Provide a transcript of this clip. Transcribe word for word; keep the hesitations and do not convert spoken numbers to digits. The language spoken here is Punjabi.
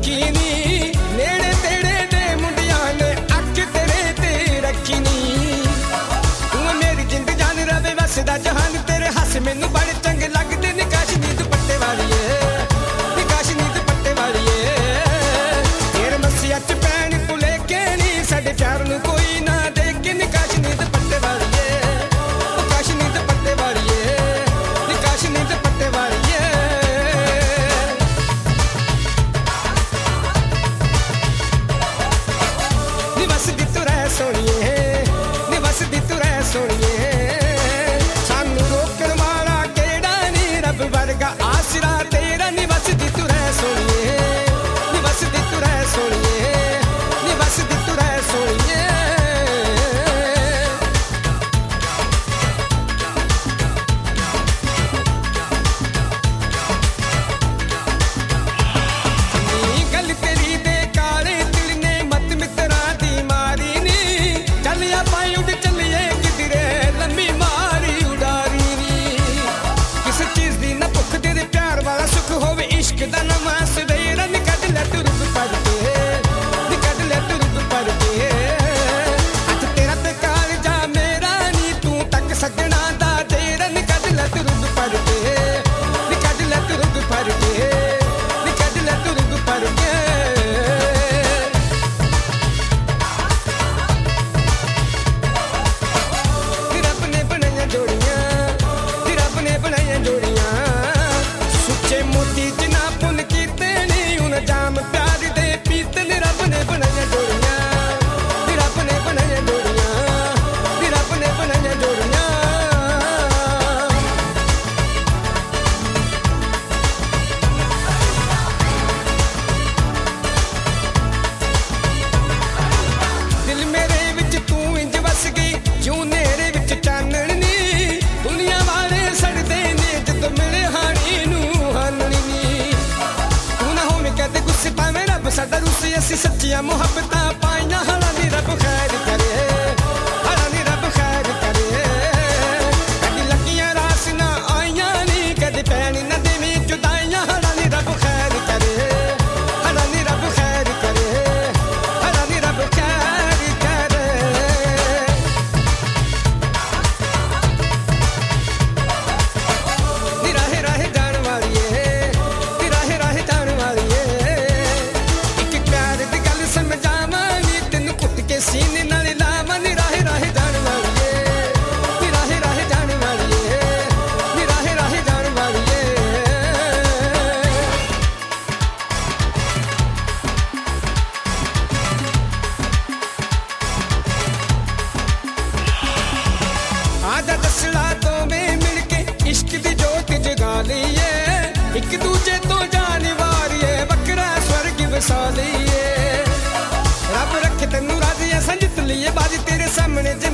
ਰੱਖੀ ਨੀ ਨੇੜੇ ਤੇੜੇ ਦੇ ਮੁੰਡਿਆਂ ਨੇ ਅੱਖ ਤੇਰੇ ਤੇ ਰੱਖੀ ਨੀ ਤੂੰ ਮੇਰੀ ਜਿੰਦ ਜਾਨ ਰਵੇ ਵਸਦਾ ਜਹਾਨ ਤੇਰੇ ਹੱਸ ਮੈਨੂੰ ਬੜੇ ਚੰਗੇ ਲੱਗਦੇ ਨੇ ਕਾਸ਼ਨੀ ਦੁਪੱਟੇ ਵਾਲੀਏ ਨੀ ਕਾਸ਼ਨੀ ਦੁਪੱਟੇ ਵਾਲੀਏ ਤੇਰੇ ਮੱਸਿਆ ਚ ਪੈਣ ਭੁਲੇ ਕੇ ਨੀ ਸਾਡੇ ਪਿਆਰ ਨੂੰ ਕੋਈ ਨਾ ਦੇਖ ਨੀ ਕਾਸ਼ਨੀ ਦੁਪੱਟੇ ਵਾਲੀਏ ਓ ਕਾਸ਼ਨੀ ਦੁਪੱਟੇ ਵਾਲੀਏ ਨੀ ਕਾਸ਼ਨੀ ਦੁਪੱਟੇ ਵਾਲੀਏ ਨੀ ਵਸਦੀ ਤੂੰ ਰਹਿ ਸੋਹਣੀਏ ਨੀ ਵਸਦੀ ਤੂੰ ਰਹਿ ਸੋਹਣੀਏ ਸਾਨੂੰ ਰੋਕਣ ਵਾਲਾ ਕਿਹੜਾ ਨੀ ਰੱਬ ਵਰਗਾ ਆਸਰਾ ਤੇਰਾ ਨੀ ਵਸਦੀ ਤੂੰ ਰਹਿ ਸੋਹਣੀਏ ਨੀ ਵਸਦੀ ਤੂੰ ਰਹਿ ਸੋਹਣੀਏ ਨੀ ਵਸਦੀ ਤੂੰ ਰਹਿ ਸੋਹਣੀਏ ਨੀ ਗੱਲ ਤੇਰੀ ਦੇ ਕਾਲੇ ਦਿਲ ਨੇ ਮਤ ਮਿੱਤਰਾਂ ਦੀ ਮਾਰੀ ਨੀ ਚੱਲ ਆਪਾਂ ਉੱਡ ਚੱਲੀਏ ਕਿਧਰੇ ਲੰਮੀ ਮਾਰੀ ਉਡਾਰੀ ਨੀ ਕਿਸੇ ਚੀਜ਼ ਦੀ ਨਾ ਭੁੱਖ ਤੇਰੇ ਪਿਆਰ ਵਾਲਾ ਸੁੱਖ ਹੋਵੇ ਇਸ਼ਕ ਦਾ ਨਵਾਂ ਸਵੇਰਾ ਨੀ ਕੱਢ ਲੈ ਤੂੰ ਰੁੱਤ ਪੜ ਕੇ ਨੀ ਕੱਢ ਲੈ ਤੂੰ ਰੁੱਤ ਪੜ ਕੇ ਅੱਜ ਤੇਰਾ ਤੇ ਕਾਲਜਾ ਮੇਰਾ ਨੀ ਤੂੰ ਤੱਕ ਸੱਜਣਾ ਦਾ ਤੇਰਾ ਨੀ ਕੱਢ ਲੈ ਤੂੰ ਰੁੱਤ ਪੜ ਕੇ ਨੀ ਕੱਢ ਲੈ ਤੂੰ ਰੁੱਤ ਪੜ ਕੇ ਨੀ ਕੱਢ ਲੈ ਤੂੰ ਰੁੱਤ ਪੜ ਕੇ ਨੀ ਰੱਬ ਨੇ ਬਣਾਈਆਂ ਜੋੜੀਆਂ ਨੀ ਰੱਬ ਨੇ ਬਣਾਈਆਂ ਜੋੜੀਆਂ ਸੁੱਚੇ ਮੋਤੀ ਜਿਨ੍ਹਾਂ ਪੁੰਨ ਕੀਤੇ ਨੀ ਉਹਨਾਂ ਜਾਮ ਪਿਆਰ ਦੇ ਪੀਤੇ ਨੀ ਰੱਬ ਨੇ ਬਣਾਈਆਂ ਜੋੜੀਆਂ ਨੀ ਰੱਬ ਨੇ ਬਣਾਈਆਂ ਜੋੜੀਆਂ ਨੀ ਰੱਬ ਨੇ ਬਣਾਈਆਂ ਜੋੜੀਆਂ ਦਿਲ ਮੇਰੇ ਵਿੱਚ ਤੂੰ ਇੰਜ ਵਸ ਗਈ ਜਿਉਂ ਨੇਰੇ ਵਿੱਚ ਚਾਨਣ ਨੀ ਦੁਨੀਆ ਵਾਲੇ ਸੜਦੇ ਨੇ ਜਦੋਂ ਮਿਲੇ ਹਾਣੀ ਨੂੰ ਹਾਨਣੀ ਨੀ ਤੂੰ ਨਾ ਹੋਵੇਂ ਕਦੇ ਗੁੱਸੇ ਪਾਵੇਂ ਰੱਬ ਸਾਡਾ ਰੂਸੀ ਅਸੀਂ ਸੱਚੀਆਂ ਮੁਹੱਬਤਾਂ ਪਾਈਆਂ ਹਾਲਾਂ ਨੀ ਰੱਬ ਖੈਰ ਕਰੇ ਹਾਲਾਂ ਨੀ ਰੱਬ ਖੈਰ ਕਰੇ ਕਦੀ ਲੱਗੀਆਂ ਰਾਸ ਨਾ ਆਈਆਂ ਨੀ ਕਦੇ ਪੈਣ ਨਾ ਦੇਵੀਂ ਜੁਦਾਈਆਂ ਹਾਲਾਂ ਨੀ ਰੱਬ ਖੈਰ ਕਰੇ ਹਾਲਾਂ ਨੀ ਰੱਬ ਖੈਰ ਕਰੇ ਹਾਲਾਂ ਨੀ ਰੱਬ ਖੈਰ ਕਰੇ ਨੀ ਰਾਹੇ ਰਾਹੇ ਜਾਣ ਵਾਲੀਏ ਨੀ ਰਾਹੇ ਰਾਹੇ ਜਾਣ ਵਾਲੀਏ ਇੱਕ ਪਿਆਰ ਦੀ ਗੱਲ ਸਮਝਾਵਾਂ ਨੀ ਤੈਨੂੰ ਕੁੱਟ ਕੇ ਸੀਨੇ ਨਾਲ ਲਾਵਾਂ ਨੀ ਰਾਹੇ ਰਾਹੇ ਜਾਣ ਵਾਲੀਏ ਨੀ ਰਾਹੇ ਰਾਹੇ ਜਾਣ ਵਾਲੀਏ ਨੀ ਰਾਹੇ ਰਾਹੇ ਜਾਣ ਵਾਲੀਏ ਆਜਾ ਦਸਲਾ ਦੋਵੇਂ ਮਿਲ ਕੇ ਇਸ਼ਕ ਦੀ ਜੋਤ ਜਗਾ ਲਈਏ ਇੱਕ ਦੂਜੇ ਤੋਂ ਜਾਨ ਵਾਰੀਏ ਵੱਖਰਾ ਸਵਰਗ ਵਸਾ ਲਈਏ ਰੱਬ ਰੱਖੇ ਤੈਨੂੰ ਰਾਜ਼ੀ ਐ ਸੰਜਤ ਲਈਏ ਬਾਜ ਤੇਰੇ ਸਾਹਮਣੇ